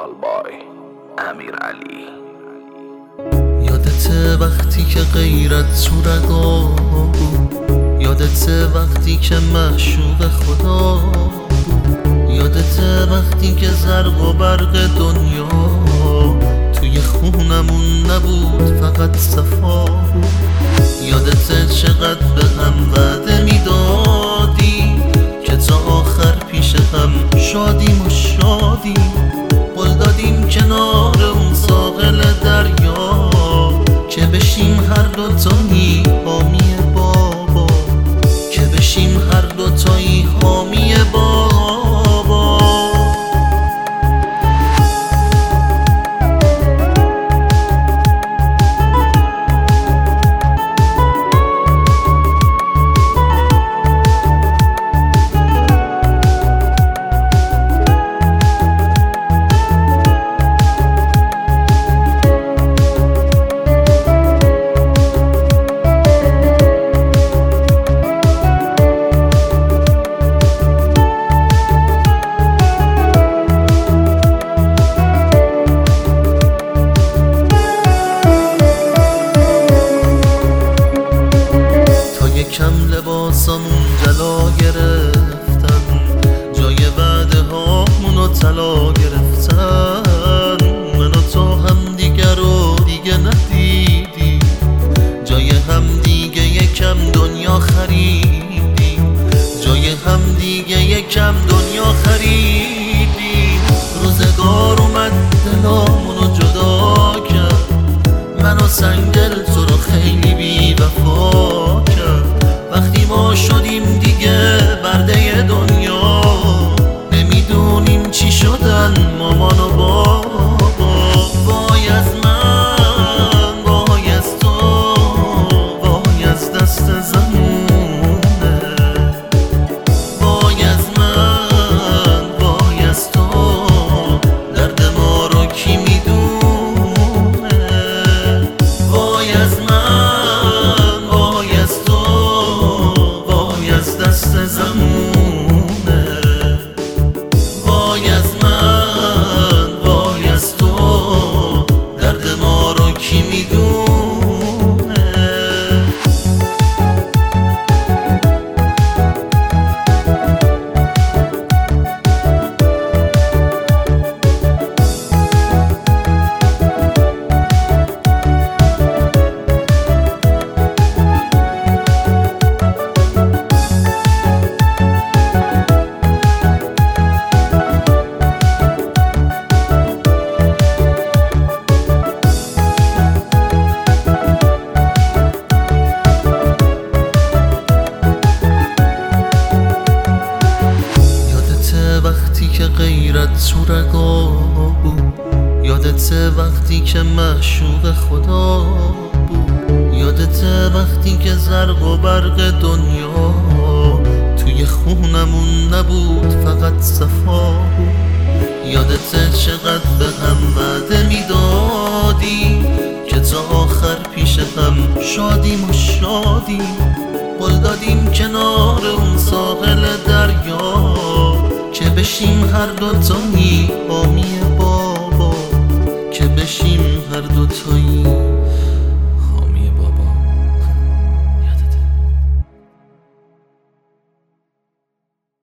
بای امیرعلی. یادت وقتی که غیرت تو رگام بود، یادت وقتی که معشوق خدا بود، یادت وقتی که زرق و برق دنیا توی خونمون نبود فقط صفا بود. یادت چقدر به هم وعده میدادی که تا آخر پیش هم شادیم و شادیم، قول دادیم کنار اون ساحل دریا که بشیم هر دوتایی حامی بابا، که بشیم هر دوتایی حامی بابا. کم لباسمون جلا گرفتن، جای وعده هامونو طلا گرفتن. من و تو هم دیگر رو دیگه ندیدیم، جای هم دیگه یکم دنیا خریدیم، جای هم دیگه یکم دنیا خریدیم. روزگار اومد دلامونو جدا کرد، من و سنگل تو رو خیلی بی وفا کرد. وقتی ما شدیم دیگه برده دنیا، نمیدونیم چی شدن مامان و بابا. وای از من، وای از تو، وای از دست زمونه. وای از من، وای از تو، درد ما رو کی میدونه. وای از من، وای از تو، دست زمونه. وای از من، وای از تو، درد ما رو کی میدونه. وقتی که غیرت تو رگا بود، یادت وقتی که معشوق خدا بود، یادت وقتی که زرق و برق دنیا توی خونمون نبود فقط صفا بود. یادت چقدر به هم وعده میدادی که تا آخر پیش هم شادیم و شادیم، قول دادیم کنار اون ساحل دریا که بشیم هر دوتایی حامی بابا، که بشیم هر دوتایی